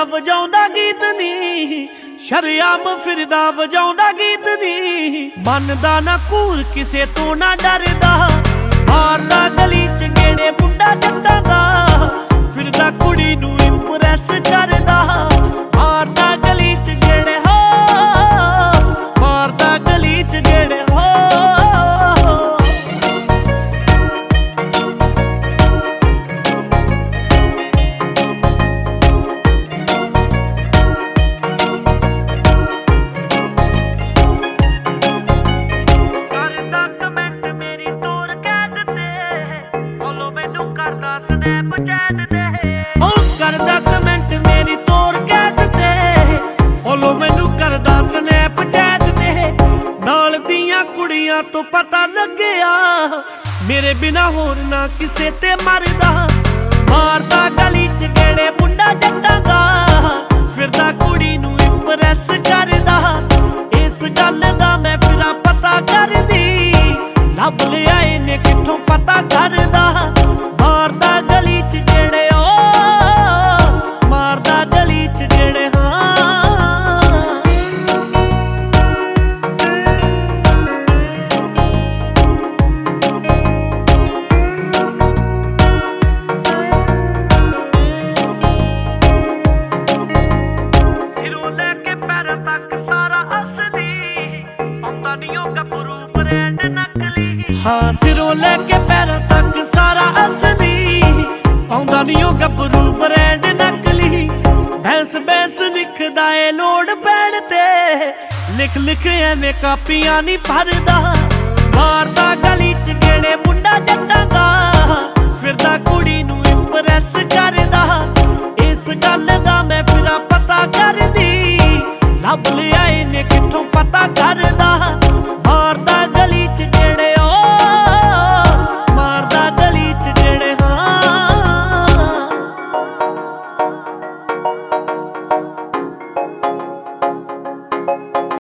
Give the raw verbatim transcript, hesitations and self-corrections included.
ਵਜਾਉਂਦਾ ਗੀਤ ਨੀ, ਸ਼ਰਿਆਮ ਫਿਰਦਾ ਵਜਾਉਂਦਾ ਗੀਤ ਨੀ। ਮੰਨਦਾ ਨਾ ਘੂਰ ਕਿਸੇ ਤੋਂ ਨਾ ਡਰਦਾ, ਮਾਰਦਾ ਗਲੀ ਚ ਗੇੜੇ ਮੁੰਡਾ ਜੱਟਾਂ ਦਾ, ਫਿਰਦਾ ਕੁੜੀ ਨੂੰ ਇੰਪ੍ਰੈਸ ਕਰਦਾ। ਮਾਰਦਾ ਗਲੀ ਚ ਗੇੜੇ ਹੋ, ਮਾਰਦਾ ਗਲੀ ਚ ਗੇੜੇ ਹੋ। ਕਰਦਾ ਕਮੈਂਟ ਮੇਰੀ ਤੋਰ ਕੈਦ ਤੇ, ਫੋਲੋ ਮੈਨੂੰ ਕਰਦਾ ਸਨੈਪਚੈਟ ਤੇ। ਉਹ ਕਰਦਾ ਕਮੈਂਟ ਮੇਰੀ ਤੋਰ ਕੈਦ ਤੇ, ਫੋਲੋ ਮੈਨੂੰ ਕਰਦਾ ਸਨੈਪਚੈਟ ਤੇ। ਨਾਲ ਦੀਆਂ ਕੁੜੀਆਂ ਤੋਂ ਪਤਾ ਲੱਗਿਆ, ਮੇਰੇ ਬਿਨਾ ਹੋਰ ਨਾ ਕਿਸੇ ਤੇ ਮਰਦਾ। ਮਾਰਦਾ ਗਲੀ ਚ ਗੇੜੇ ਮੁੰਡਾ ਜੱਟਾਂ ਦਾ, ਫਿਰਦਾ ਕੁੜੀ ਨੂੰ ਇੰਪ੍ਰੈਸ ਕਰਦਾ। ਇਸ ਗੱਲ ਦਾ ਮੈਂ ਫਿਰਾਂ ਪਤਾ ਕਰਦੀ, ਲੱਭ ਲਿਆ ਇਹਨੇ ਕਿੱਥੋਂ ਪਤਾ ਕਰਦਾ। ਮਾਰਦਾ ਗਲੀ ਚ ਗੇੜੇ ਓ, ਮਾਰਦਾ ਗਲੀ ਚ ਗੇੜੇ ਹਾਂ। ਸਿਰੋਂ ਲੈ ਕੇ ਪੈਰਾਂ ਤੱਕ ਸਾਰਾ ਅਸਲੀ, ਆਉਂਦਾ ਨੀ ਉਹ ਗੱਭਰੂ ਬ੍ਰਾਂਡ ਨਕਲੀ। ਹਾਂ ਸਿਰੋਂ ਲੈ ਕੇ ਪੈਰਾਂ ਤੱਕ ਸਾਰਾ ਅਸਲੀ, ਆਉਂਦਾ ਨੀ ਉਹ ਗੱਭਰੂ ਬ੍ਰਾਂਡ ਨਕਲੀ। ਬੈਂਸ ਬੈਂਸ ਲਿਖਦਾ ਏ ਲੋੜ ਪੈਣ ਤੇ, ਲਿਖ ਲਿਖ ਐਵੇਂ ਕਾਪੀਆਂ ਨੀ ਭਰਦਾ। ਮਾਰਦਾ ਗਲੀ ਚ ਗੇੜੇ